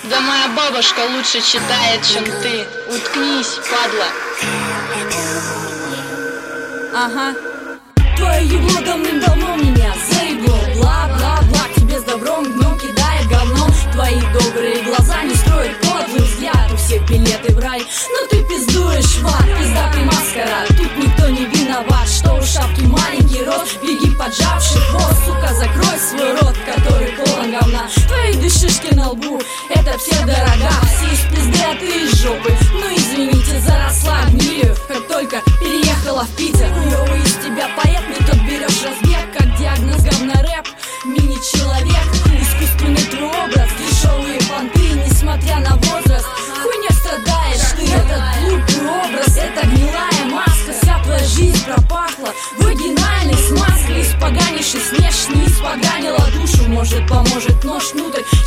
Да моя бабушка лучше читает, чем ты. Уткнись, падла. Ага. Твое ебло давным-давно меня заебло. Бла-бла-бла, к тебе с добром днем кидает говном. Твои добрые глаза не строят подлый взгляд. У всех билеты в рай, но ты пиздуешь в ад. Пиздатый маскара, тут никто не виноват. Что у шапки маленький рост, беги поджавший хвост. Сука, закрой свой рот, который полон говна. Твои дышишки на лбу, это псевдорога. Все из пизды, а ты из жопы. Ну извините, заросла гнилью, как только переехала в Питер. Хуёвый из тебя поэт, не тот берешь разбег. Как диагноз говнорэп, мини-человек. Искусственный твой образ, дешевые понты. Несмотря на возраст, хуйня страдаешь ты. Этот глупый образ, это гнилая маска. Вся твоя жизнь пропахла вагинальной смазкой. Испоганившись внешне, испоганила душу. Может, поможет нож внутрь,